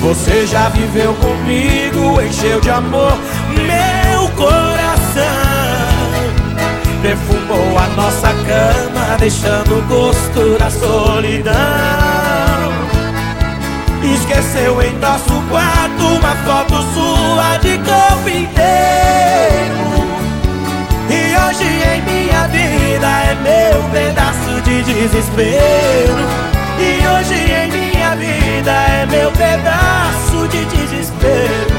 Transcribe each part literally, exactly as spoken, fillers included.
Você já viveu comigo, encheu de amor meu coração, perfumou a nossa cama, deixando o gosto da solidão. Esqueceu em nosso quarto uma foto sua de corpo inteiro. E hoje em minha vida é meu pedaço de desespero. E hoje em minha vida é meu pedaço de desespero.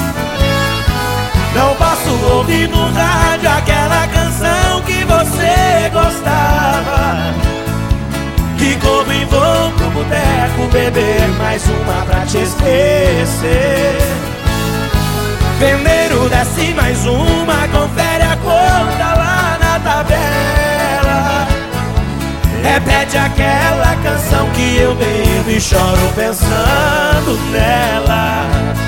Não posso ouvir no rádio aquela canção que você gostava, que como e vou pro boteco beber mais uma pra te esquecer. Vendeiro desce mais uma, confere a conta lá na tabela. Repete aquela canção que eu bebo e choro pensando nela.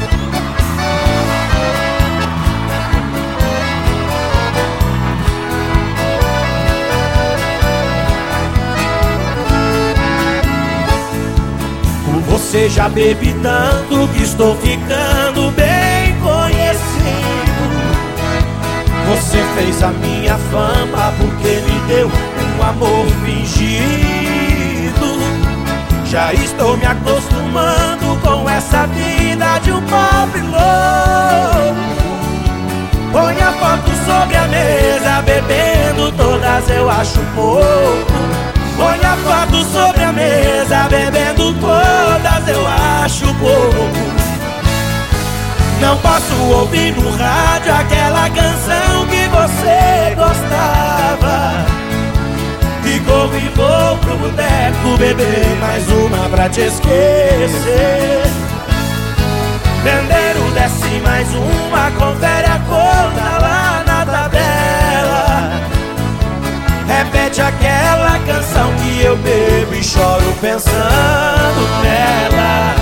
Você já bebi tanto que estou ficando bem conhecido. Você fez a minha fama porque me deu um amor fingido. Já estou me acostumando com essa vida de um pobre louco. Põe a foto sobre a mesa, bebendo todas eu acho pouco. Põe a foto sobre a mesa, bebendo todas eu acho pouco. Não posso ouvir no rádio aquela canção que você gostava, e corro e vou pro boteco beber mais uma pra te esquecer. Vendeiro desce mais uma, confere a conta lá na tabela. Repete aquela canção que eu bebo e choro pensando nela.